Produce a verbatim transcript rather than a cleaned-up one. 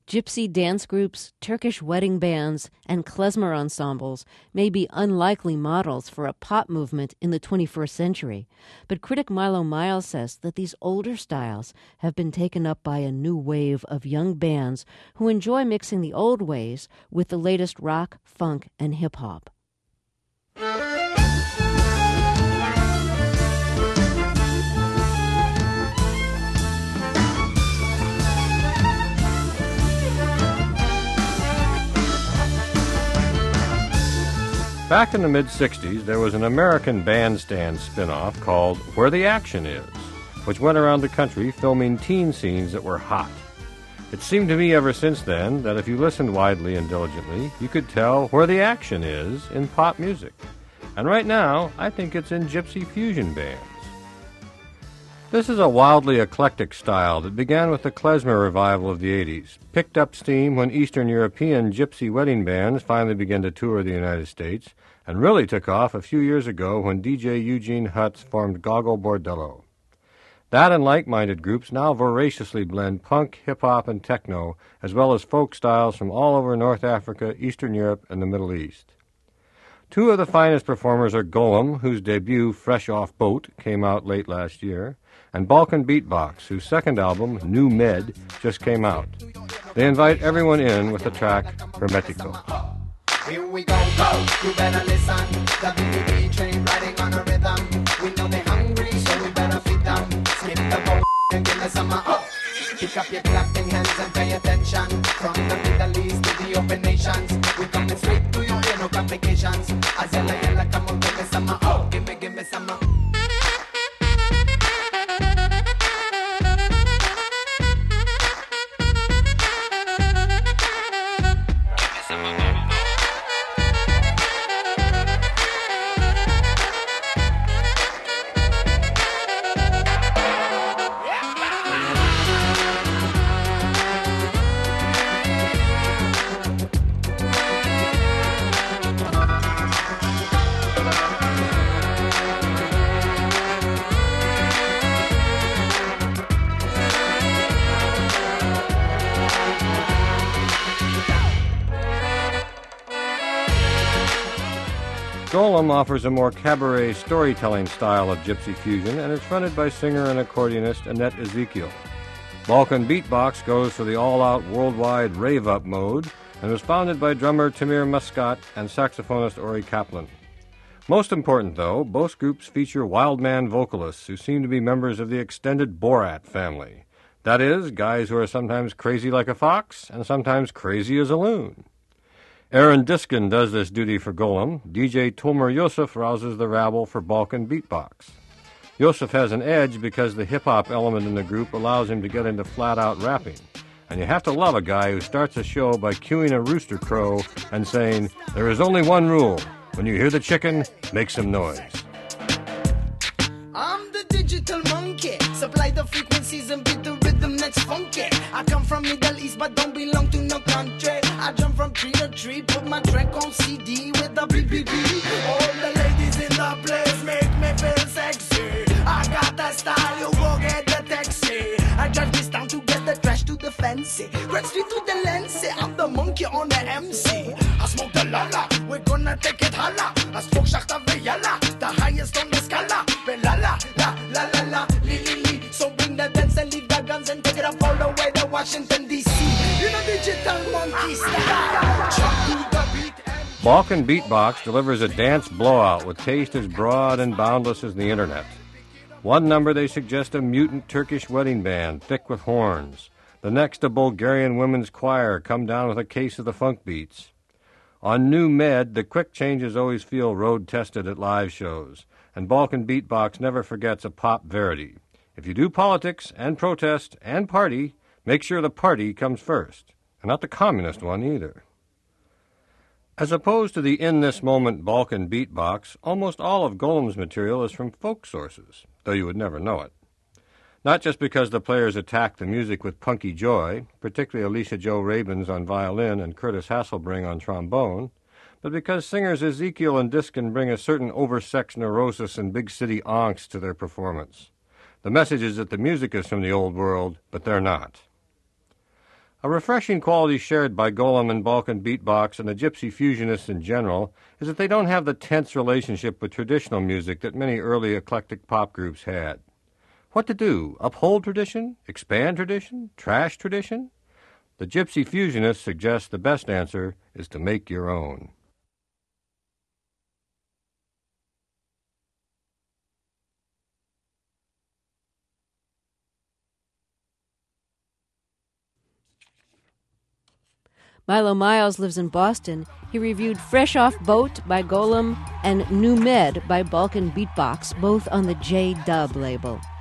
Gypsy dance groups, Turkish wedding bands, and klezmer ensembles may be unlikely models for a pop movement in the twenty-first century, but critic Milo Miles says that these older styles have been taken up by a new wave of young bands who enjoy mixing the old ways with the latest rock, funk, and hip-hop. Back in the mid-sixties, there was an American Bandstand spin-off called Where the Action Is, which went around the country filming teen scenes that were hot. It seemed to me ever since then that if you listened widely and diligently, you could tell where the action is in pop music. And right now, I think it's in gypsy fusion bands. This is a wildly eclectic style that began with the klezmer revival of the eighties, picked up steam when Eastern European gypsy wedding bands finally began to tour the United States, and really took off a few years ago when D J Eugene Hutz formed Gogol Bordello. That and like-minded groups now voraciously blend punk, hip-hop, and techno, as well as folk styles from all over North Africa, Eastern Europe, and the Middle East. Two of the finest performers are Golem, whose debut, Fresh Off Boat, came out late last year, and Balkan Beatbox, whose second album, New Med, just came out. They invite everyone in with the track Hermetico. Here we go, go, you better listen. The B B B train riding on a rhythm. We know they're hungry, so we better feed them. Skip the boat and give us some up. Pick up your clapping hands and pay attention. From the Middle East to the open nations, we coming straight to you, here no complications. As yella yella, come on, give me some up. Give me, give me some up. Golem offers a more cabaret storytelling style of gypsy fusion and is fronted by singer and accordionist Annette Ezekiel. Balkan Beatbox goes for the all-out worldwide rave-up mode and was founded by drummer Tamir Muscat and saxophonist Ori Kaplan. Most important, though, both groups feature wild man vocalists who seem to be members of the extended Borat family. That is, guys who are sometimes crazy like a fox and sometimes crazy as a loon. Aaron Diskin does this duty for Golem. D J Tomer Yosef rouses the rabble for Balkan Beatbox. Yosef has an edge because the hip-hop element in the group allows him to get into flat-out rapping. And you have to love a guy who starts a show by cueing a rooster crow and saying, "There is only one rule. When you hear the chicken, make some noise." I'm the digital monkey. Supply the frequencies and beat the rhythm that's funky. I come from Middle East but don't belong to no country. I jump from tree to tree, put my track on C D with the B B B. All the ladies in the place make me feel sexy. I got that style, you go get the taxi. I drive this town to get the trash to the fancy. Red street to the lens, I'm the monkey on the M C. I smoke the lala, we're gonna take it holla. I smoke Shachta Veyala, the highest on the scala. Belala, la la la la, li li li. So bring the dance and leave the guns and take it up all the way to Washington D C. You know digital monkey style. Jump to the beat and Balkan Beatbox delivers a dance blowout with taste as broad and boundless as the internet. One number they suggest a mutant Turkish wedding band, thick with horns. The next a Bulgarian women's choir come down with a case of the funk beats. On New Med, the quick changes always feel road-tested at live shows, and Balkan Beatbox never forgets a pop verity. If you do politics and protest and party, make sure the party comes first, and not the communist one either. As opposed to the in-this-moment Balkan Beatbox, almost all of Golem's material is from folk sources, though you would never know it. Not just because the players attack the music with punky joy, particularly Alicia Jo Rabins on violin and Curtis Hasselbring on trombone, but because singers Ezekiel and Diskin bring a certain oversexed neurosis and big-city angst to their performance. The message is that the music is from the old world, but they're not. A refreshing quality shared by Golem and Balkan Beatbox and the Gypsy Fusionists in general is that they don't have the tense relationship with traditional music that many early eclectic pop groups had. What to do? Uphold tradition? Expand tradition? Trash tradition? The Gypsy Fusionists suggest the best answer is to make your own. Milo Miles lives in Boston. He reviewed Fresh Off Boat by Golem and New Med by Balkan Beatbox, both on the J-Dub label.